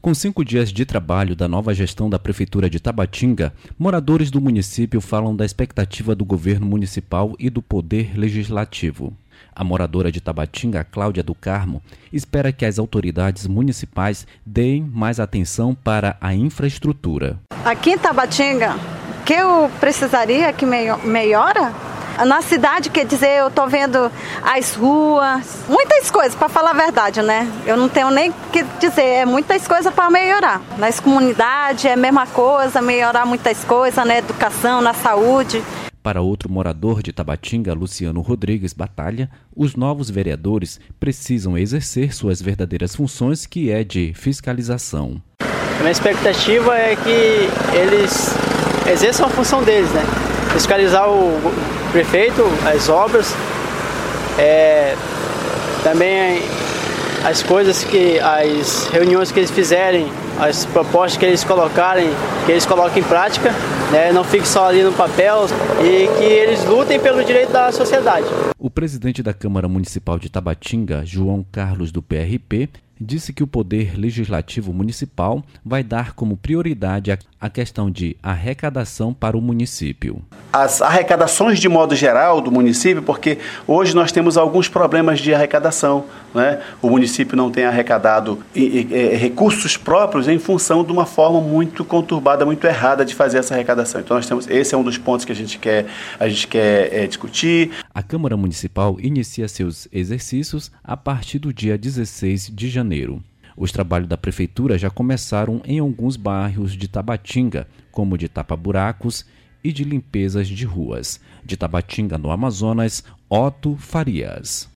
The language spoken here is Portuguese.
Com 5 dias de trabalho da nova gestão da Prefeitura de Tabatinga, moradores do município falam da expectativa do governo municipal e do Poder Legislativo. A moradora de Tabatinga, Cláudia do Carmo, espera que as autoridades municipais deem mais atenção para a infraestrutura. Aqui em Tabatinga, o que eu precisaria que melhora? Na cidade, quer dizer, eu estou vendo as ruas, muitas coisas, para falar a verdade, né? Eu não tenho nem o que dizer, é muitas coisas para melhorar. Nas comunidades é a mesma coisa, melhorar muitas coisas, na educação, na saúde. Para outro morador de Tabatinga, Luciano Rodrigues Batalha, os novos vereadores precisam exercer suas verdadeiras funções, que é de fiscalização. A minha expectativa é que eles exerçam a função deles, né? Fiscalizar o prefeito, as obras, também as coisas as reuniões que eles fizerem, as propostas que eles colocarem, que eles coloquem em prática, né? Não fique só ali no papel, e que eles lutem pelo direito da sociedade. O presidente da Câmara Municipal de Tabatinga, João Carlos do PRP, disse que o Poder Legislativo Municipal vai dar como prioridade a questão de arrecadação para o município. As arrecadações de modo geral do município, porque hoje nós temos alguns problemas de arrecadação, né? O município não tem arrecadado recursos próprios em função de uma forma muito conturbada, muito errada de fazer essa arrecadação. Então esse é um dos pontos que a gente quer discutir. A Câmara Municipal inicia seus exercícios a partir do dia 16 de janeiro. Os trabalhos da Prefeitura já começaram em alguns bairros de Tabatinga, como de tapa-buracos e de limpezas de ruas. De Tabatinga, no Amazonas, Otto Farias.